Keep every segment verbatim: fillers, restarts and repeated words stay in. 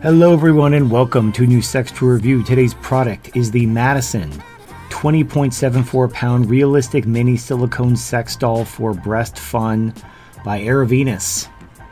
Hello everyone and welcome to a new Sex Toy review. Today's product is the Madison twenty point seven four pound realistic mini silicone sex doll for breast fun by Aerovenus.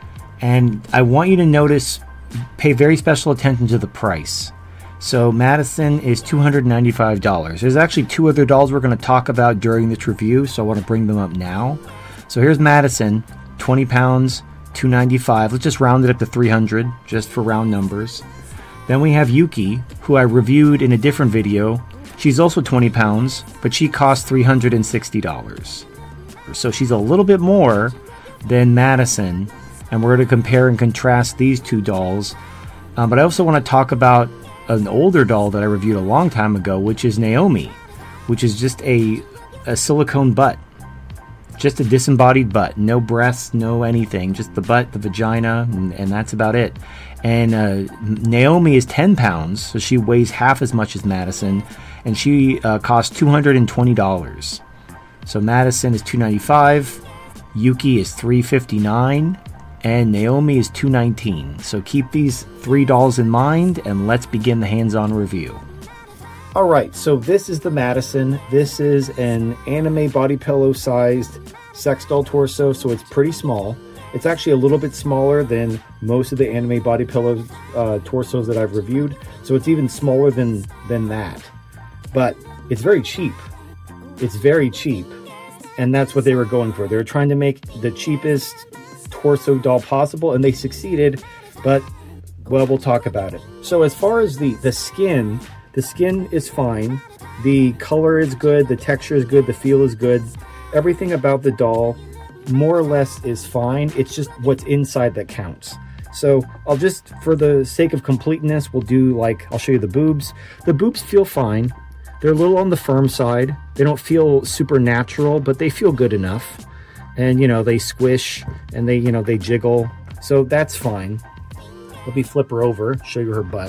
And I want you to notice, pay very special attention to the price. So Madison is two hundred ninety-five dollars. There's actually two other dolls we're going to talk about during this review, so I want to bring them up now. So here's Madison, twenty pounds, two hundred ninety-five dollars. Let's just round it up to three hundred dollars, just for round numbers. Then we have Yuki, who I reviewed in a different video. She's also twenty pounds, but she costs three hundred sixty dollars. So she's a little bit more than Madison, and we're going to compare and contrast these two dolls. Um, but I also want to talk about an older doll that I reviewed a long time ago, which is Naomi, which is just a, a silicone butt. Just a disembodied butt. No breasts, no anything. Just the butt, the vagina, and, and that's about it. And uh, Naomi is ten pounds, so she weighs half as much as Madison, and she uh, costs two hundred twenty dollars. So Madison is two hundred ninety-five dollars, Yuki is three hundred fifty-nine dollars, and Naomi is two hundred nineteen dollars. So keep these three dolls in mind, and let's begin the hands-on review. Alright, so this is the Madison. This is an anime body pillow sized sex doll torso, so it's pretty small. It's actually a little bit smaller than most of the anime body pillow uh, torsos that I've reviewed, so it's even smaller than, than that. But it's very cheap. It's very cheap, and that's what they were going for. They were trying to make the cheapest torso doll possible, and they succeeded, but, well, we'll talk about it. So as far as the, the skin, the skin is fine, the color is good, the texture is good, the feel is good. Everything about the doll more or less is fine. It's just what's inside that counts. So I'll just, for the sake of completeness, we'll do like, I'll show you the boobs. The boobs feel fine. They're a little on the firm side. They don't feel super natural, but they feel good enough. And, you know, they squish and they, you know, they jiggle. So that's fine. Let me flip her over, show you her butt.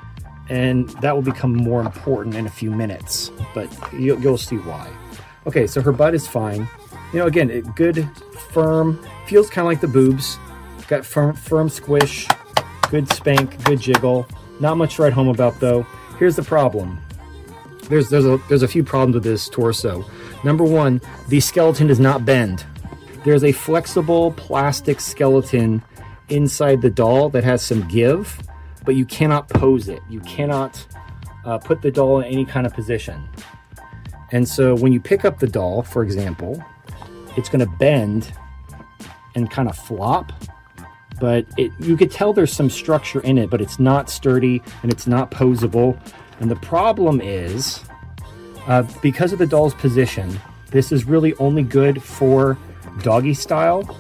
And that will become more important in a few minutes, but you'll, you'll see why. Okay, so her butt is fine. You know, again, it, good, firm, feels kind of like the boobs. Got firm, firm squish, good spank, good jiggle. Not much to write home about, though. Here's the problem. There's, there's, a, there's a few problems with this torso. Number one, the skeleton does not bend. There's a flexible plastic skeleton inside the doll that has some give, but you cannot pose it. You cannot uh, put the doll in any kind of position. And so when you pick up the doll, for example, it's going to bend and kind of flop, but it, you could tell there's some structure in it, but it's not sturdy and it's not posable. And the problem is, uh, because of the doll's position, this is really only good for doggy style.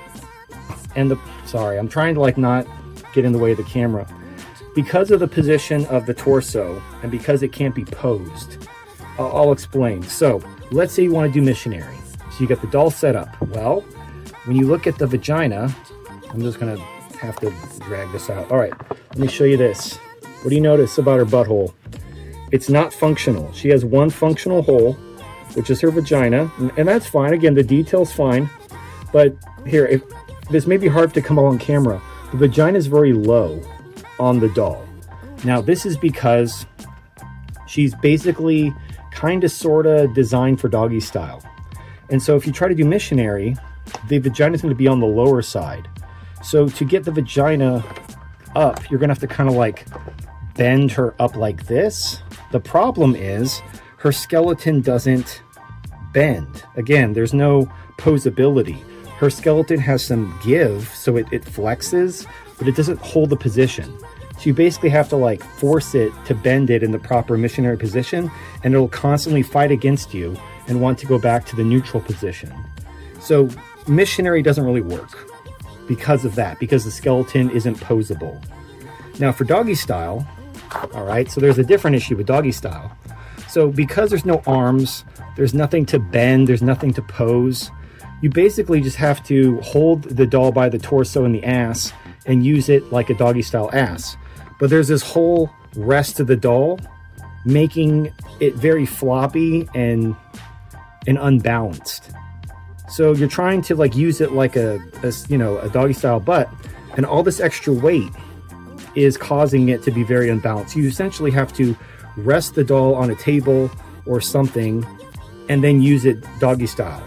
And the, sorry, I'm trying to like not get in the way of the camera. Because of the position of the torso and because it can't be posed, I'll, I'll explain. So let's say you want to do missionary. So you got the doll set up. Well, when you look at the vagina, I'm just going to have to drag this out. All right, let me show you this. What do you notice about her butthole? It's not functional. She has one functional hole, which is her vagina, and, and that's fine. Again, the detail's fine. But here, if this may be hard to come on camera, the vagina is very low on the doll. Now this is because she's basically kind of sort of designed for doggy style. And so if you try to do missionary, the vagina is going to be on the lower side. So to get the vagina up, you're going to have to kind of like bend her up like this. The problem is her skeleton doesn't bend. Again, there's no posability. Her skeleton has some give, so it, it flexes, but it doesn't hold the position. So you basically have to like force it to bend it in the proper missionary position, and it'll constantly fight against you and want to go back to the neutral position. So missionary doesn't really work because of that, because the skeleton isn't posable. Now for doggy style, all right, so there's a different issue with doggy style. So because there's no arms, there's nothing to bend, there's nothing to pose, you basically just have to hold the doll by the torso and the ass and use it like a doggy style ass. But there's this whole rest of the doll making it very floppy and and unbalanced. So you're trying to like use it like a, a you know a doggy style butt, and all this extra weight is causing it to be very unbalanced. You essentially have to rest the doll on a table or something and then use it doggy style.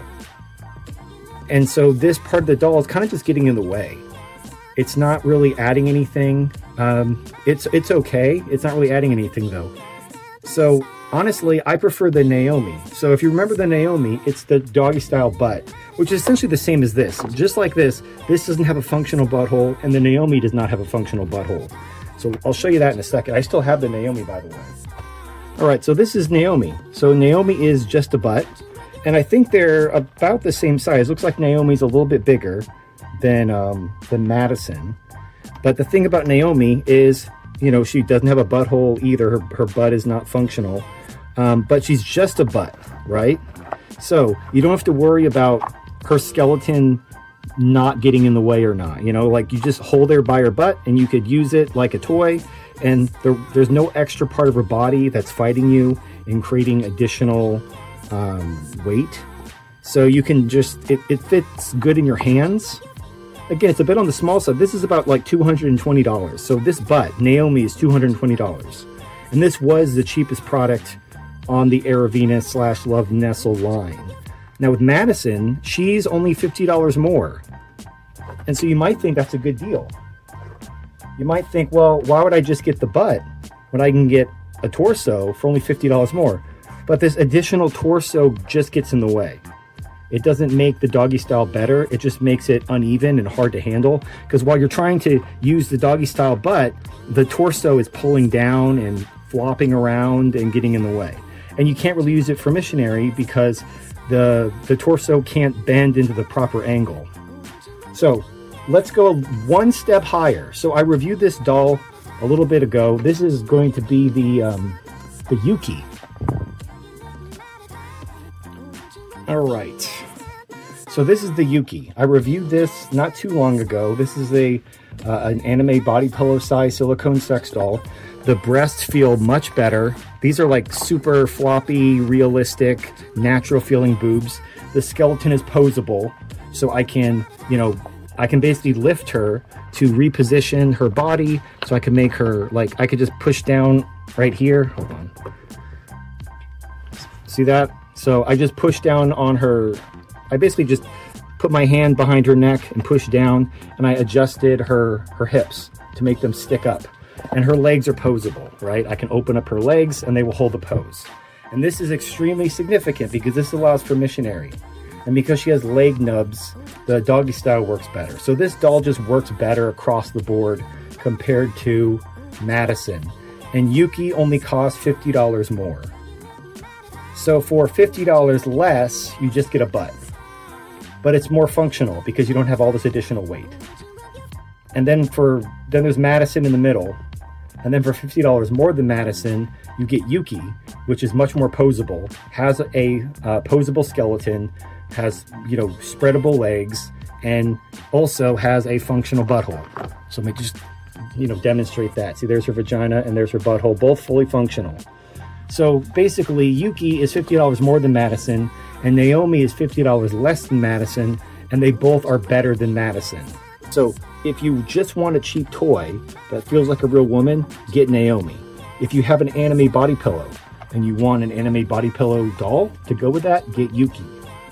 And so this part of the doll is kind of just getting in the way. It's not really adding anything. Um, it's it's okay. It's not really adding anything though. So honestly, I prefer the Naomi. So if you remember the Naomi, it's the doggy style butt, which is essentially the same as this. Just like this, this doesn't have a functional butthole, and the Naomi does not have a functional butthole. So I'll show you that in a second. I still have the Naomi, by the way. All right, so this is Naomi. So Naomi is just a butt, and I think they're about the same size. Looks like Naomi's a little bit bigger than um, than Madison. But the thing about Naomi is, you know, she doesn't have a butthole either. Her, her butt is not functional, um, but she's just a butt, right? So you don't have to worry about her skeleton not getting in the way or not. You know, like you just hold her by her butt and you could use it like a toy, and there, there's no extra part of her body that's fighting you and creating additional um, weight. So you can just, it, it fits good in your hands. Again, it's a bit on the small side. This is about like two hundred twenty dollars. So this butt, Naomi, is two hundred twenty dollars. And this was the cheapest product on the Aravina slash Love Nestle line. Now with Madison, she's only fifty dollars more. And so you might think that's a good deal. You might think, well, why would I just get the butt when I can get a torso for only fifty dollars more? But this additional torso just gets in the way. It doesn't make the doggy style better. It just makes it uneven and hard to handle. Because while you're trying to use the doggy style butt, the torso is pulling down and flopping around and getting in the way. And you can't really use it for missionary because the, the torso can't bend into the proper angle. So let's go one step higher. So I reviewed this doll a little bit ago. This is going to be the, um, the Yuki. All right. So this is the Yuki. I reviewed this not too long ago. This is a uh, an anime body pillow size silicone sex doll. The breasts feel much better. These are like super floppy, realistic, natural feeling boobs. The skeleton is posable, so I can, you know, I can basically lift her to reposition her body, so I can make her, like, I could just push down right here. Hold on. See that? So I just push down on her. I basically just put my hand behind her neck and push down, and I adjusted her, her hips to make them stick up. And her legs are posable, right? I can open up her legs and they will hold the pose. And this is extremely significant because this allows for missionary. And because she has leg nubs, the doggy style works better. So this doll just works better across the board compared to Madison. And Yuki only costs fifty dollars more. So for fifty dollars less, you just get a butt. But it's more functional because you don't have all this additional weight. And then for then there's Madison in the middle. And then for fifty dollars more than Madison, you get Yuki, which is much more posable, has a uh, posable skeleton, has, you know, spreadable legs, and also has a functional butthole. So let me just, you know, demonstrate that. See, there's her vagina and there's her butthole, both fully functional. So basically, Yuki is fifty dollars more than Madison, and Naomi is fifty dollars less than Madison, and they both are better than Madison. So if you just want a cheap toy that feels like a real woman, get Naomi. If you have an anime body pillow and you want an anime body pillow doll to go with that, get Yuki.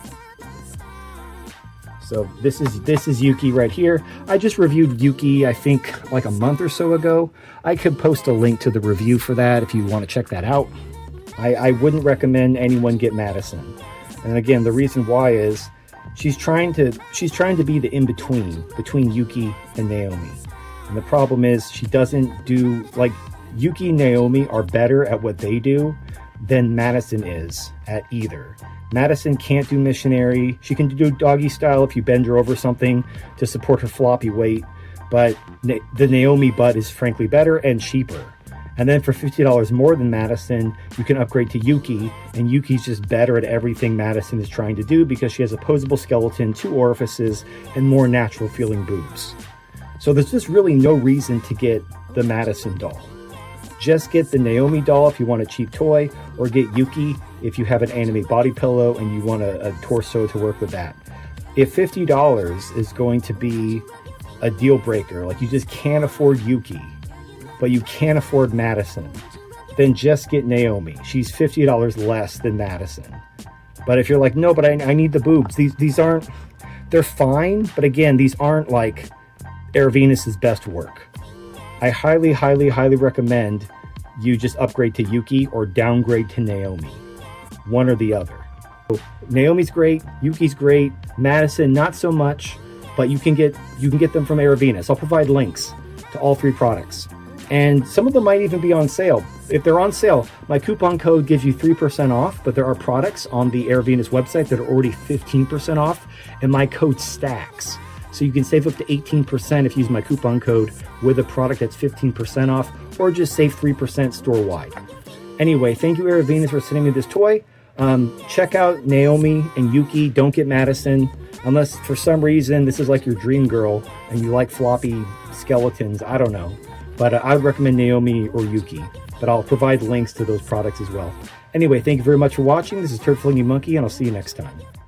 So this is this is Yuki right here. I just reviewed Yuki, I think, like a month or so ago. I could post a link to the review for that if you want to check that out. I, I wouldn't recommend anyone get Madison. And again, the reason why is she's trying to she's trying to be the in-between between Yuki and Naomi. And the problem is she doesn't do, like, Yuki and Naomi are better at what they do than Madison is at either. Madison can't do missionary. She can do doggy style if you bend her over something to support her floppy weight. But Na- the Naomi butt is frankly better and cheaper. And then for fifty dollars more than Madison, you can upgrade to Yuki. And Yuki's just better at everything Madison is trying to do because she has a posable skeleton, two orifices, and more natural feeling boobs. So there's just really no reason to get the Madison doll. Just get the Naomi doll if you want a cheap toy, or get Yuki if you have an anime body pillow and you want a, a torso to work with that. If fifty dollars is going to be a deal breaker, like you just can't afford Yuki, but you can't afford Madison, then just get Naomi. She's fifty dollars less than Madison. But if you're like, no, but I, I need the boobs. These these aren't, they're fine. But again, these aren't like Aravenus' best work. I highly, highly, highly recommend you just upgrade to Yuki or downgrade to Naomi. One or the other. So Naomi's great, Yuki's great, Madison not so much, but you can get you can get them from Aravenus. I'll provide links to all three products. And some of them might even be on sale. If they're on sale, my coupon code gives you three percent off, but there are products on the Aravenus website that are already fifteen percent off, and my code stacks. So you can save up to eighteen percent if you use my coupon code with a product that's fifteen percent off, or just save three percent store-wide. Anyway, thank you, Aravenus, for sending me this toy. Um, check out Naomi and Yuki. Don't get Madison. Unless for some reason this is like your dream girl and you like floppy skeletons. I don't know. But uh, I would recommend Naomi or Yuki. But I'll provide links to those products as well. Anyway, thank you very much for watching. This is Turd Flinging Monkey, and I'll see you next time.